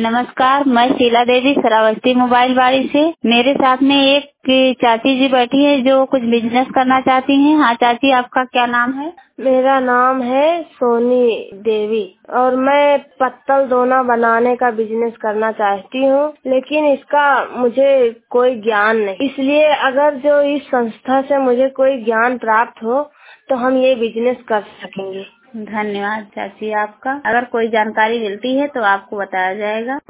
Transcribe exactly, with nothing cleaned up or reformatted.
नमस्कार, मैं शीला देवी श्रावस्ती मोबाइल वाली से। मेरे साथ में एक चाची जी बैठी है जो कुछ बिजनेस करना चाहती हैं। हाँ चाची, आपका क्या नाम है? मेरा नाम है सोनी देवी और मैं पत्तल दोना बनाने का बिजनेस करना चाहती हूँ, लेकिन इसका मुझे कोई ज्ञान नहीं। इसलिए अगर जो इस संस्था से मुझे कोई ज्ञान प्राप्त हो तो हम ये बिजनेस कर सकेंगे। धन्यवाद चाची आपका। अगर कोई जानकारी मिलती है तो आपको बताया जाएगा।